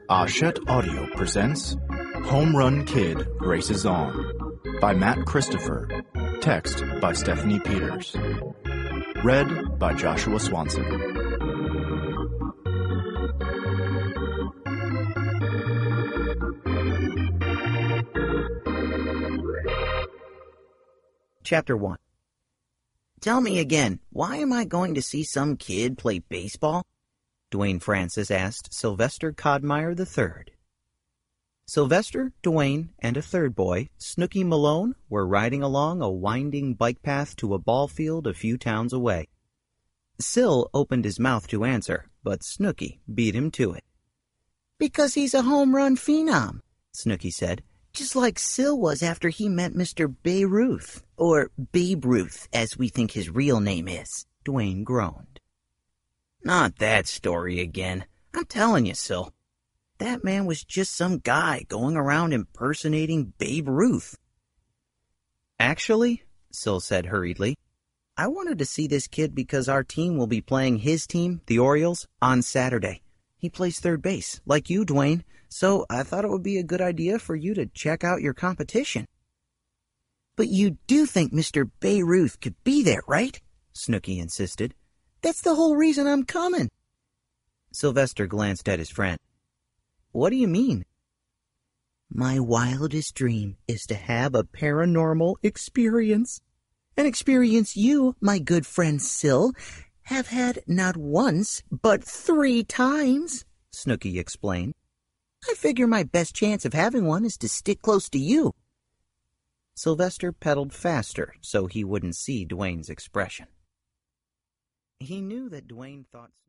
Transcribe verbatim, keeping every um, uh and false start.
Hachette Audio presents Home Run Kid Races On by Matt Christopher. Text by Stephanie Peters. Read by Joshua Swanson. Chapter one. Tell me again, why am I going to see some kid play baseball? Dwayne Francis asked Sylvester Codmeyer the third. Sylvester, Dwayne, and a third boy, Snooky Malone, were riding along a winding bike path to a ball field a few towns away. Syl opened his mouth to answer, but Snooky beat him to it. "Because he's a home run phenom," Snooky said, "just like Syl was after he met Mister Bayreuth, or Babe Ruth, as we think his real name is," Dwayne groaned. "Not that story again. I'm telling you, Syl. That man was just some guy going around impersonating Babe Ruth." "Actually," Syl said hurriedly, "I wanted to see this kid because our team will be playing his team, the Orioles, on Saturday. He plays third base, like you, Dwayne, so I thought it would be a good idea for you to check out your competition." "But you do think Mister Bayreuth could be there, right?" Snooky insisted. "That's the whole reason I'm coming." Sylvester glanced at his friend. "What do you mean?" "My wildest dream is to have a paranormal experience. An experience you, my good friend Syl, have had not once, but three times," Snooky explained. "I figure my best chance of having one is to stick close to you." Sylvester pedaled faster so he wouldn't see Dwayne's expression. He knew that Dwayne thought